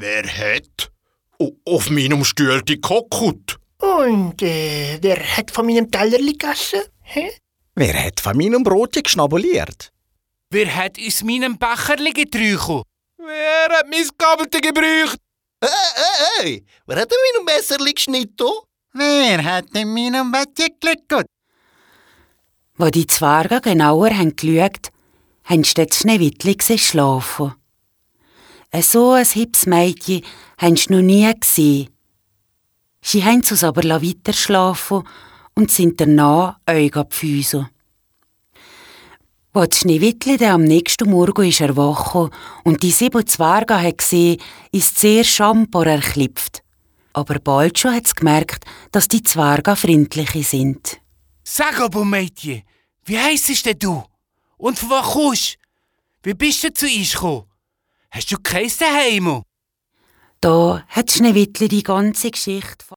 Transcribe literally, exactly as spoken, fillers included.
Wer hat o- auf meinem Stühlchen gehockt? Und äh, wer hat von meinem Tellerli gegessen? Hä? Wer hat von meinem Brotchen geschnabuliert? Wer hat aus meinem Becherli getrunken? Wer hat mein Gabelte gebraucht? Äh, äh, äh, wer hat in meinem Messerli geschnitten? Wer hat in meinem Bettchen gelegt? Wo die Zwerge genauer haben geschaut, haben sie das Schneewittli gesehen schlafen. So ein hübsches Mädchen haben sie noch nie gesehen. Sie haben es aber weiter schlafen und sind danach Augen gefüßen. Als das Schneewittli dann am nächsten Morgen ist erwachen und die sieben Zwerge hat gesehen, ist es sehr schambar erklipft. Aber bald schon hat es gemerkt, dass die Zwerge freundliche sind. Sag aber, Mädchen, wie heissest denn du? Und von wo kommst du? Wie bist du zu uns gekommen? Hast du kein Heim? Da hat Schneewittli die ganze Geschichte